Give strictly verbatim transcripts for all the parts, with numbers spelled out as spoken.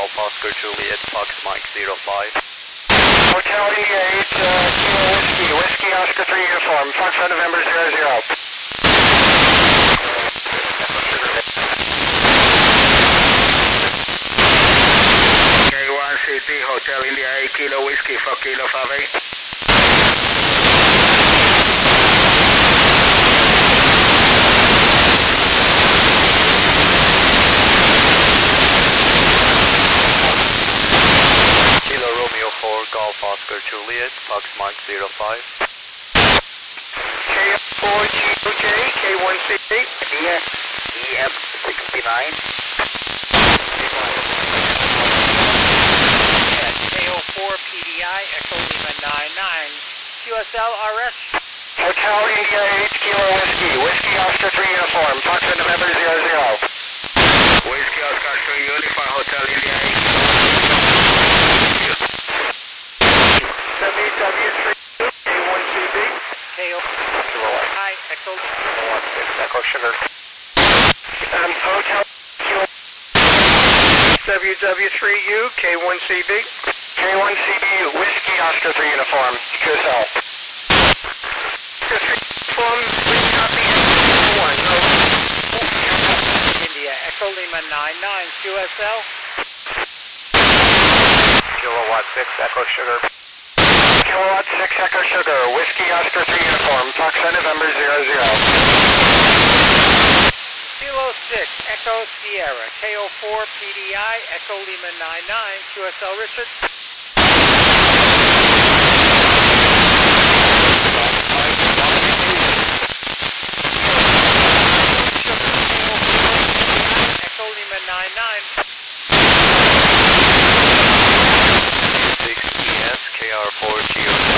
Golf Oscar Juliet, Fox Mike zero five. Hotel India eight, uh, Kilo Whiskey, Whiskey Oscar three uniform, Foxtrot November zero zero. K one C T, Hotel India eight, Kilo Whiskey, for Kilo five eight. Kilo Romeo four, Golf Oscar Juliet, Fox Mike zero five. K four G O J, K one C T. Here, E F sixty-nine. K O four P D I, Echo Lima nine nine, Q S L R S. Hotel India eight, Kilo Whiskey, Whiskey Oscar three uniform, Foxtrot November zero zero. Whiskey Oscar three uniform, Hotel India eight. W W three, K one C B. K O Hi, Echo Echo Sugar. Um, Hotel Kilo W W three U, K one C B. K one C B, Whiskey Oscar three uniform, Q S L. From India, Echo Lima nine nine, Q S L. Kilowatt six, Echo Sugar. Kilowatt six, Echo Sugar, Whiskey Oscar three uniform, Foxtrot November zero zero. Kilo six, Echo Sierra, K O four P D I, Echo Lima nine nine, Q S L Richard. Echo Lima nine nine. six E S, K R four G O J.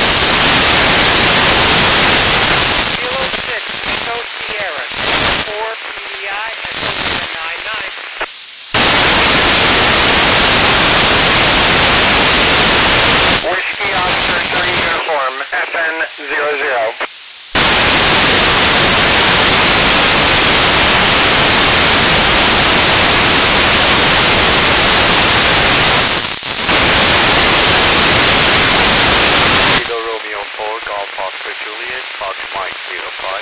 Kilo six, Echo Sierra, K O four P D I, Echo Lima nine nine. Whiskey Oscar three uniform, F N zero zero. Kilo Romeo four, Golf Oscar Juliet, Fox Mike zero five.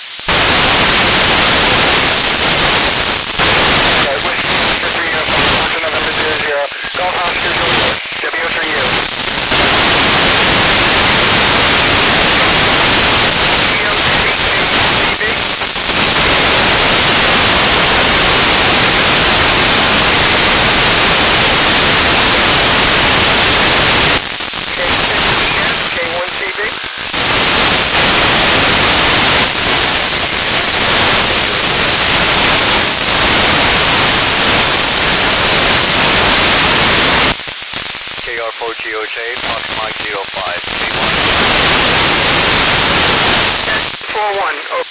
Golf Oscar W three U. K R four G O J, Fox Mike zero five. four one, over.